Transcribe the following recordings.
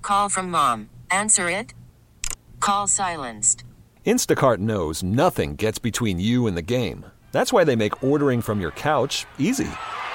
Call from mom. Answer it. Call silenced. Instacart knows nothing gets between you and the game. That's why they make ordering from your couch easy.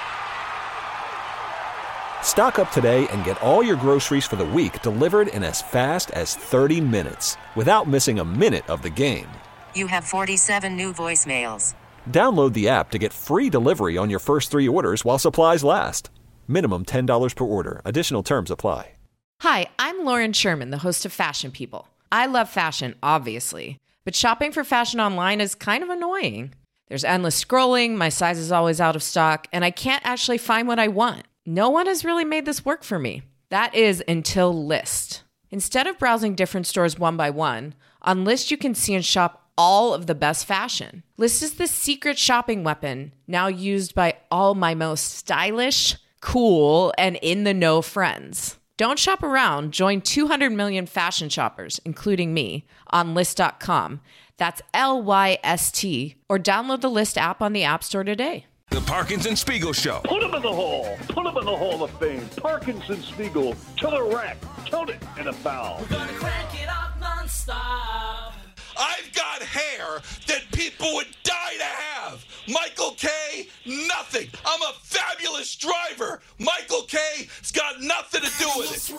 Stock up today and get all your groceries for the week delivered in as fast as 30 minutes without missing a minute of the game. You have 47 new voicemails. Download the app to get free delivery on your first 3 orders while supplies last. Minimum $10 per order. Additional terms apply. Hi, I'm Lauren Sherman, the host of Fashion People. I love fashion, obviously, but shopping for fashion online is kind of annoying. There's endless scrolling, my size is always out of stock, and I can't actually find what I want. No one has really made this work for me. That is until Lyst. Instead of browsing different stores one by one, on Lyst you can see and shop all of the best fashion. Lyst is the secret shopping weapon now used by all my most stylish, cool, and in-the-know friends. Don't shop around. Join 200 million fashion shoppers, including me, on Lyst.com. That's Lyst, or download the Lyst app on the App Store today. The Parkinson Spiegel Show. Put him in the hole. Put him in the Hall of Fame. Parkinson Spiegel to the rack. Count it in a foul. We're gonna crank it up nonstop. I've got hair that people would die to have. Michael K, nothing. I'm a fabulous driver. Michael K's got nothing to do with it.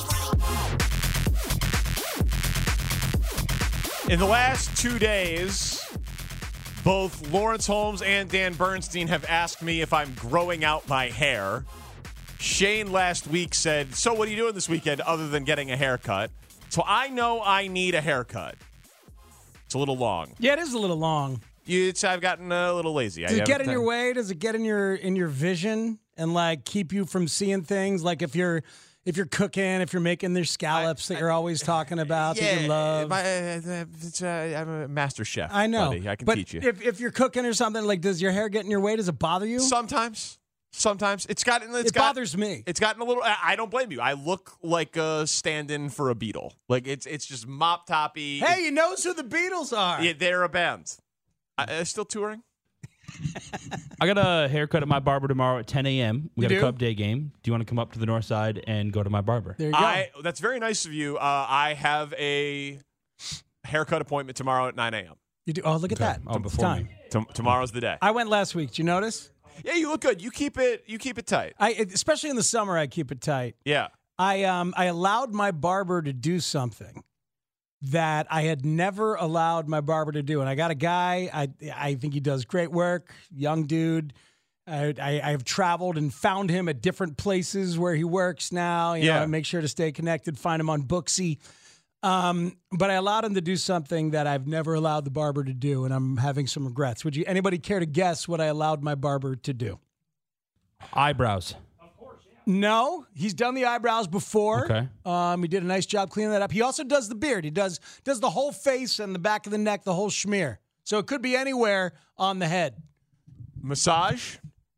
In the last 2 days, both Lawrence Holmes and Dan Bernstein have asked me if I'm growing out my hair. Shane last week said, so what are you doing this weekend other than getting a haircut? So I know I need a haircut. It's a little long. Yeah, it is a little long. I've gotten a little lazy. Does it get in your way? Does it get in your vision and like keep you from seeing things? Like if you're cooking, if you're making their scallops that you're always talking about that you love. I'm a master chef. I know. Buddy. I can but teach you. If you're cooking or something, like does your hair get in your way? Does it bother you? Sometimes it bothers me. It's gotten a little. I don't blame you. I look like a stand-in for a Beatle. Like it's just mop toppy. Hey, you know who the Beatles are? Yeah, they're a band. Still touring. I got a haircut at my barber tomorrow at 10 a.m. We got do? a Cub Day game. Do you want to come up to the north side and go to my barber? There you go. That's very nice of you. I have a haircut appointment tomorrow at 9 a.m. You do? Oh, look at that. Oh, It's before time. me. Tomorrow's the day. I went last week. Did you notice? Yeah, you look good. You keep it tight. Especially in the summer, I keep it tight. Yeah. I allowed my barber to do something that I had never allowed my barber to do. And I got a guy, I think he does great work, young dude. I have traveled and found him at different places where he works now. You know, I make sure to stay connected, find him on Booksy. But I allowed him to do something that I've never allowed the barber to do, and I'm having some regrets. Anybody care to guess what I allowed my barber to do? Eyebrows. No, he's done the eyebrows before. Okay. He did a nice job cleaning that up. He also does the beard. He does the whole face and the back of the neck, the whole schmear. So it could be anywhere on the head. Massage?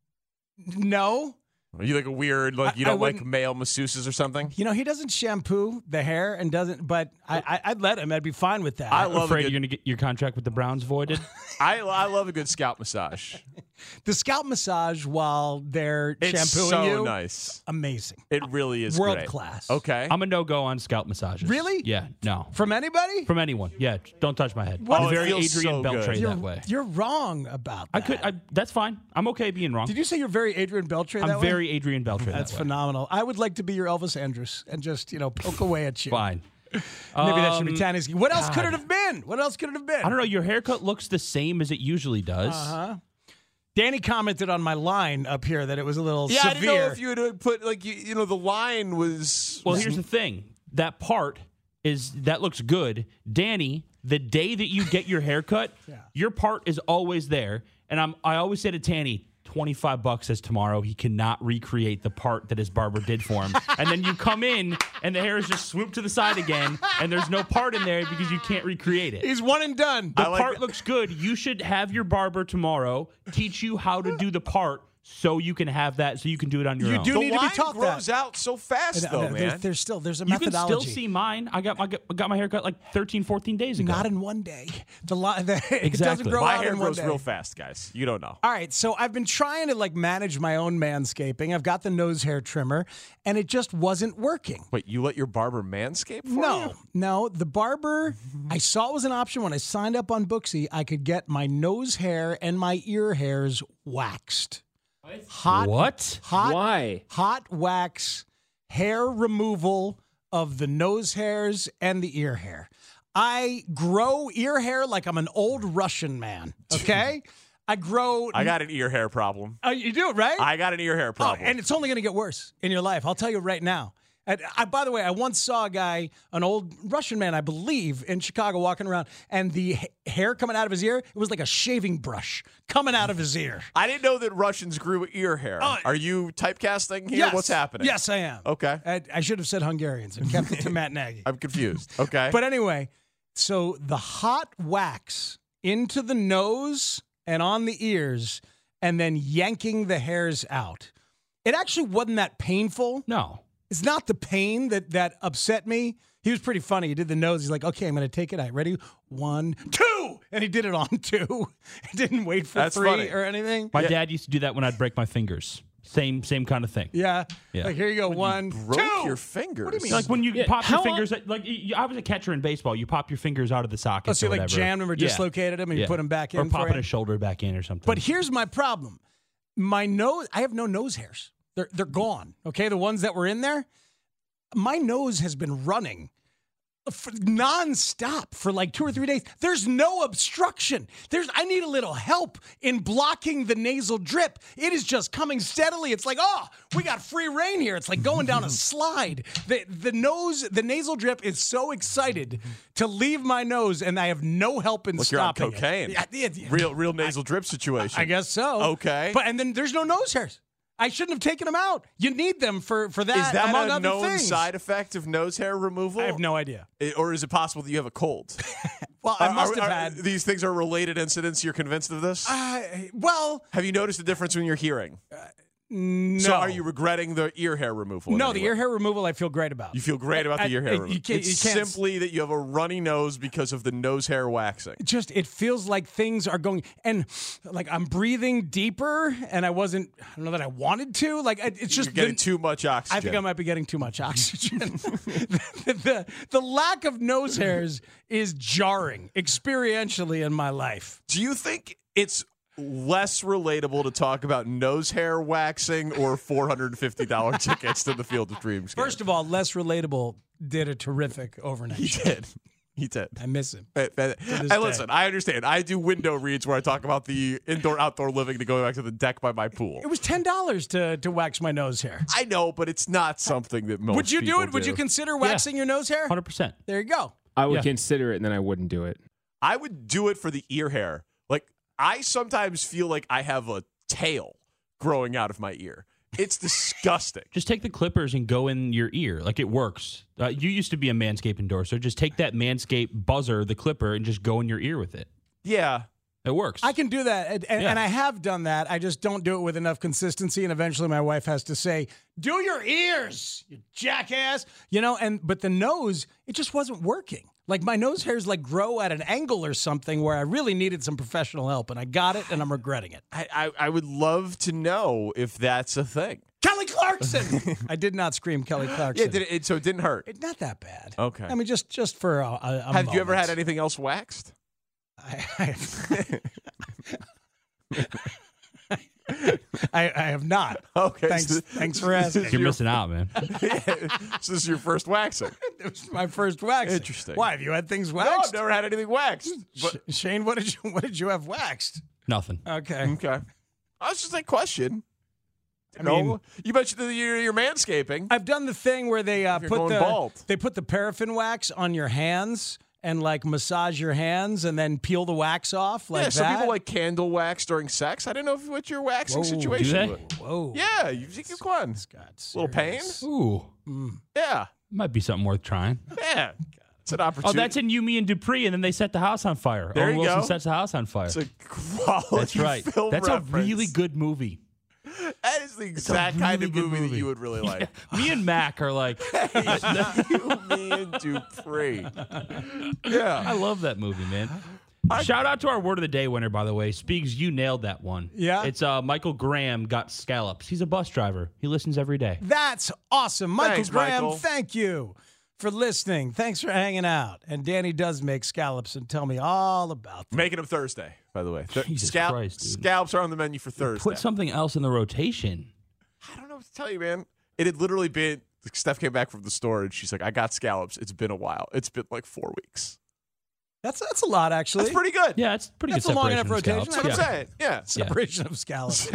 No. Are you like a weird, like you don't like male masseuses or something? You know, he doesn't shampoo the hair and doesn't, but I'd let him. I'd be fine with that. I'm afraid you're going to get your contract with the Browns voided. I love a good scalp massage. The scalp massage while they're shampooing so you. nice. Amazing. It really is World great. class. Okay. I'm a no-go on scalp massages. Really? Yeah, no. From anybody? From anyone. Yeah, don't touch my head. What? I'm Oh, it very feels Adrian so Beltre good. that way. You're wrong about that. That's fine. I'm okay being wrong. Did you say you're very Adrian Beltre that I'm way? very Adrian Beltre That's that way. phenomenal. I would like to be your Elvis Andrus and just, poke away at you. Fine. Maybe that should be Tanya's. What else could it have been? What else could it have been? I don't know. Your haircut looks the same as it usually does. Uh-huh. Danny commented on my line up here that it was a little severe. I didn't know if you would put, like, the line was... Well, here's the thing. That part that looks good. Danny, the day that you get your haircut, your part is always there. And I always say to Tanny, $25 says tomorrow he cannot recreate the part that his barber did for him. And then you come in and the hair is just swooped to the side again and there's no part in there because you can't recreate it. He's one and done. The part looks good. You should have your barber tomorrow teach you how to do the part so you can have that, so you can do it on your You own. do The need to be line taught grows that. out so fast, though, man. There's a You methodology. can still see mine. I got my haircut like 13, 14 days ago. Not in one day. It doesn't Exactly. grow My out hair in one grows day. real fast, guys. You don't know. All right, so I've been trying to manage my own manscaping. I've got the nose hair trimmer, and it just wasn't working. Wait, you let your barber manscape for you? No. The barber, I saw it was an option when I signed up on Booksy. I could get my nose hair and my ear hairs waxed. What? Why? Hot wax hair removal of the nose hairs and the ear hair. I grow ear hair like I'm an old Russian man, okay? I got an ear hair problem. Oh, you do it, right? I got an ear hair problem. And it's only going to get worse in your life. I'll tell you right now. By the way, I once saw a guy, an old Russian man, I believe, in Chicago walking around, and the hair coming out of his ear, it was like a shaving brush coming out of his ear. I didn't know that Russians grew ear hair. Are you typecasting here? Yes. What's happening? Yes, I am. Okay. I should have said Hungarians and kept it to Matt Nagy. I'm confused. Okay. But anyway, so the hot wax into the nose and on the ears, and then yanking the hairs out. It actually wasn't that painful. No. It's not the pain that upset me. He was pretty funny. He did the nose. He's like, okay, I'm going to take it out. Ready? 1, 2. And he did it on 2. He didn't wait for That's 3 funny. or anything. My dad used to do that when I'd break my fingers. Same kind of thing. Yeah. Yeah. Like, here you go. 1, 2. Broke your fingers. What do you mean? Like when you pop how your fingers, I was a catcher in baseball. You pop your fingers out of the sockets. Oh, so you or whatever. jammed them or dislocated them and you put them back in or for popping you? a shoulder back in or something. But here's my problem. My nose, I have no nose hairs. They're gone. Okay, the ones that were in there. My nose has been running nonstop for like 2 or 3 days. There's no obstruction. I need a little help in blocking the nasal drip. It is just coming steadily. It's like, oh, we got free reign here. It's like going down a slide. The nasal drip is so excited to leave my nose, and I have no help in Like you're on stopping cocaine. it. Real nasal drip situation. I guess so. Okay. And then there's no nose hairs. I shouldn't have taken them out. You need them for that, Is that among a other known things. side effect of nose hair removal? I have no idea. Or is it possible that you have a cold? Well, I must have had. These things are related incidents. You're convinced of this? Well, have you noticed the difference when you're hearing? no. So are you regretting the ear hair removal? in No, any the way? ear hair removal I feel great about. You feel great about the ear hair removal. It's you can't simply that you have a runny nose because of the nose hair waxing. it feels like things are going, and like I'm breathing deeper, and I don't know that I wanted to. Like it's just You're getting too much oxygen. I think I might be getting too much oxygen. the lack of nose hairs is jarring experientially in my life. Do you think it's less relatable to talk about nose hair waxing or $450 tickets to the Field of Dreams game? First of all, less relatable did a terrific overnight. He show. did. He did. I miss him. Hey, listen, I understand. I do window reads where I talk about the indoor-outdoor living to go back to the deck by my pool. It was $10 to wax my nose hair. I know, but it's not something that most Would you do people it? Would you consider waxing your nose hair? 100%. There you go. I would Yeah. consider it, and then I wouldn't do it. I would do it for the ear hair. Like, I sometimes feel like I have a tail growing out of my ear. It's disgusting. Just take the clippers and go in your ear. Like it works. You used to be a Manscaped endorser. Just take that Manscaped buzzer, the clipper, and just go in your ear with it. Yeah. It works. I can do that, and I have done that. I just don't do it with enough consistency, and eventually my wife has to say, "Do your ears, you jackass," But the nose, it just wasn't working. Like my nose hairs grow at an angle or something where I really needed some professional help, and I got it, and I'm regretting it. I would love to know if that's a thing. Kelly Clarkson. I did not scream Kelly Clarkson. Yeah, so it didn't hurt. It's not that bad. Okay. I mean, just for a Have you ever moment. had anything else waxed? I have not. Okay. Thanks for asking. You're missing out, man. So this is your first waxing. It was my first wax. Interesting. Why have you had things No, waxed? I've never had anything waxed. But, Shane, what did you have waxed? Nothing. Okay. okay. I was just a question. I mean, You mentioned that you're manscaping. I've done the thing where they you're going bald. they put the paraffin wax on your hands and massage your hands and then peel the wax off like Yeah, that. some people like candle wax during sex. I don't know what your waxing Whoa. situation Do they? was. Whoa. Yeah, you come on. Little pain? Ooh. Yeah. Might be something worth trying. Yeah. It's an Oh, opportunity. that's in You, Me, and Dupree, and then they set the house on fire. There Owen you Wilson go. sets the house on fire. It's a quality That's right. film That's reference. a really good movie. the exact kind of movie that you would really like. Me and Mac are like, Me and Dupree. Yeah. I love that movie, man. Shout out to our word of the day winner, by the way. Speaks, you nailed that one. Yeah? It's Michael Graham got scallops. He's a bus driver. He listens every day. That's awesome. Michael Thanks, Graham, Michael. thank you for listening. Thanks for hanging out. And Danny does make scallops and tell me all about them. Making them Thursday, by the way. Jesus Christ, dude. Scallops are on the menu for Thursday. Put something else in the rotation. I don't know what to tell you, man. It had literally been, Steph came back from the store and she's like, I got scallops. It's been a while. It's been like 4 weeks. That's a lot, actually. That's pretty good. Yeah, it's pretty That's good a long separation enough of rotation. scallops. That's what I'm saying. Yeah. Separation of scallops.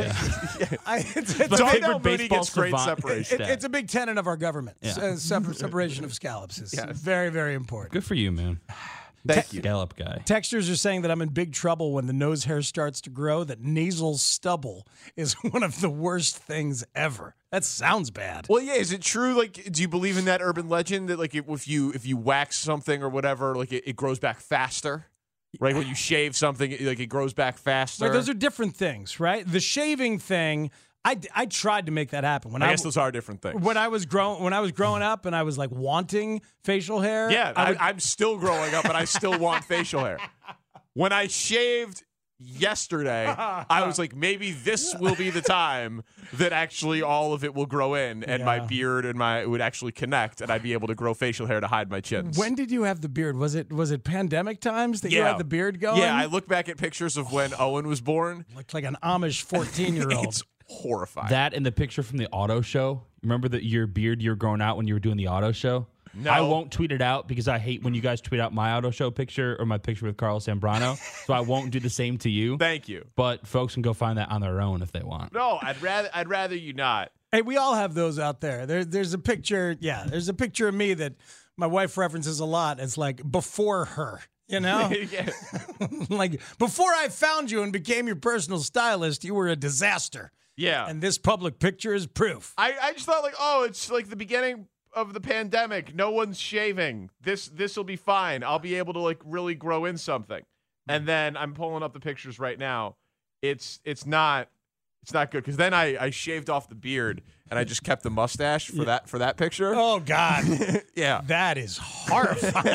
It's My Darnell favorite Mooney baseball gets great savant. separation. it's a big tenet of our government. Yeah. Separation of scallops is very, very important. Good for you, man. Thank you. Scallop guy. Texters are saying that I'm in big trouble when the nose hair starts to grow, that nasal stubble is one of the worst things ever. That sounds bad. Well, yeah. Is it true? Like, do you believe in that urban legend that, like, if you wax something or whatever, like it grows back faster? Right? When you shave something, like it grows back faster. Like, those are different things, right? The shaving thing, I tried to make that happen. I guess those are different things. When I was growing up and I was like wanting facial hair. Yeah, I'm still growing up, and I still want facial hair. When I shaved yesterday, I was like, maybe this will be the time that actually all of it will grow in, and my beard and would actually connect, and I'd be able to grow facial hair to hide my chins. When did you have the beard? Was it pandemic times that you had the beard going? Yeah, I look back at pictures of when Owen was born. Looked like an Amish 14-year-old. It's horrifying. That and the picture from the auto show. Remember your beard you were growing out when you were doing the auto show? No. I won't tweet it out because I hate when you guys tweet out my auto show picture or my picture with Carlos Zambrano. So I won't do the same to you. Thank you. But folks can go find that on their own if they want. No, I'd rather you not. Hey, we all have those out there. There's a picture. Yeah, there's a picture of me that my wife references a lot as like before her. You know, Yeah. like before I found you and became your personal stylist, you were a disaster. Yeah. And this public picture is proof. I just thought, like, oh, it's like the beginning of the pandemic. No one's shaving. This will be fine. I'll be able to, like, really grow in something. And then I'm pulling up the pictures right now. It's not good, because then I shaved off the beard and I just kept the mustache for that picture. Oh God. Yeah. That is horrifying.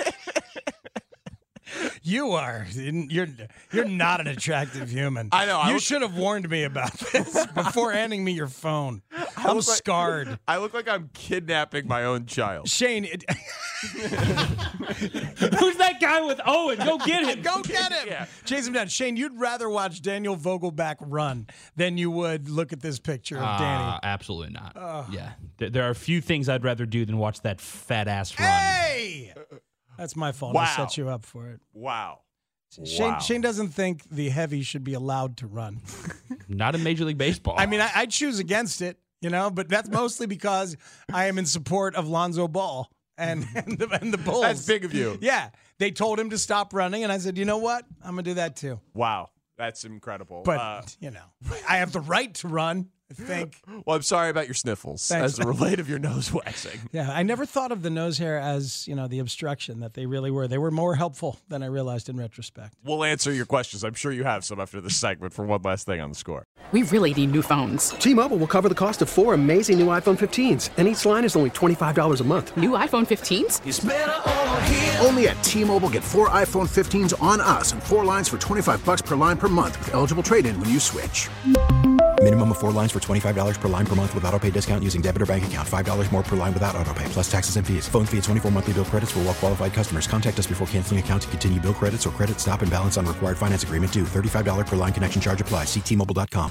You're not an attractive human. I know. You should have warned me about this before handing me your phone. I'm scarred. I look like I'm kidnapping my own child. Shane, Who's that guy with Owen? Go get him. go get him. Yeah. Chase him down. Shane, you'd rather watch Daniel Vogelback run than you would look at this picture of Danny. Absolutely not. Yeah. There are a few things I'd rather do than watch that fat ass run. Hey! That's my fault. I Wow. set you up for it. Wow. Shane doesn't think the heavy should be allowed to run. Not in Major League Baseball. I mean, I choose against it, but that's mostly because I am in support of Lonzo Ball and the Bulls. That's big of you. Yeah. They told him to stop running, and I said, you know what? I'm going to do that too. Wow. That's incredible. But, I have the right to run, I think. Well, I'm sorry about your sniffles Thanks. as a relate of your nose waxing. Yeah, I never thought of the nose hair as, the obstruction that they really were. They were more helpful than I realized in retrospect. We'll answer your questions. I'm sure you have some after this segment for one last thing on the score. We really need new phones. T-Mobile will cover the cost of 4 amazing new iPhone 15s, and each line is only $25 a month. New iPhone 15s? It's better over here. Only at T-Mobile, get 4 iPhone 15s on us and 4 lines for $25 per line per month with eligible trade-in when you switch. Minimum of 4 lines for $25 per line per month with autopay discount using debit or bank account. $5 more per line without autopay, plus taxes and fees. Phone fee at 24 monthly bill credits for well-qualified customers. Contact us before canceling account to continue bill credits or credit stop and balance on required finance agreement due. $35 per line connection charge applies. See T-Mobile.com.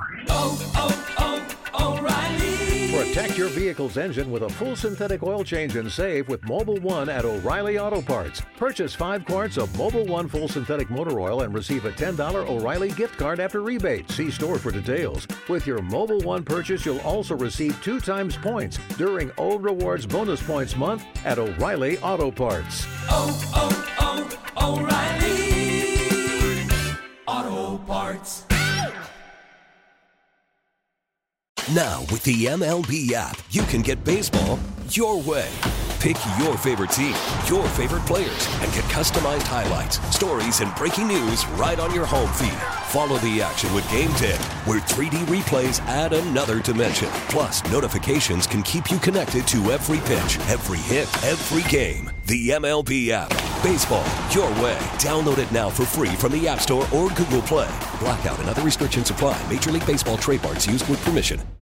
O'Reilly. Protect your vehicle's engine with a full synthetic oil change and save with Mobil 1 at O'Reilly Auto Parts. Purchase 5 quarts of Mobil 1 full synthetic motor oil and receive a $10 O'Reilly gift card after rebate. See store for details. With your Mobil 1 purchase, you'll also receive 2 times points during O Rewards Bonus Points Month at O'Reilly Auto Parts. O'Reilly Auto Parts. Now, with the MLB app, you can get baseball your way. Pick your favorite team, your favorite players, and get customized highlights, stories, and breaking news right on your home feed. Follow the action with Game Day, where 3D replays add another dimension. Plus, notifications can keep you connected to every pitch, every hit, every game. The MLB app. Baseball, your way. Download it now for free from the App Store or Google Play. Blackout and other restrictions apply. Major League Baseball trademarks used with permission.